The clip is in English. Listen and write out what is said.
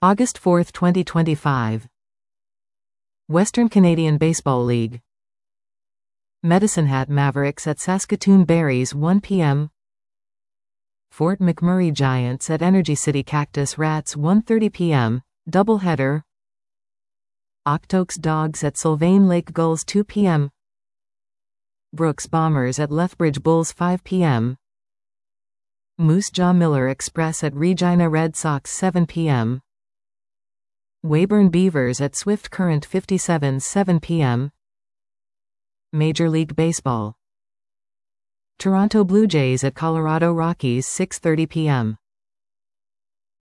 August 4, 2025. Western Canadian Baseball League. Medicine Hat Mavericks at Saskatoon Berries 1 p.m. Fort McMurray Giants at Energy City Cactus Rats 1:30 p.m. Doubleheader. Octoaks Dogs at Sylvain Lake Gulls 2 p.m. Brooks Bombers at Lethbridge Bulls 5 p.m. Moose Jaw Miller Express at Regina Red Sox 7 p.m. Weyburn Beavers at Swift Current 57 7 p.m. Major League Baseball. Toronto Blue Jays at Colorado Rockies 6:30 p.m.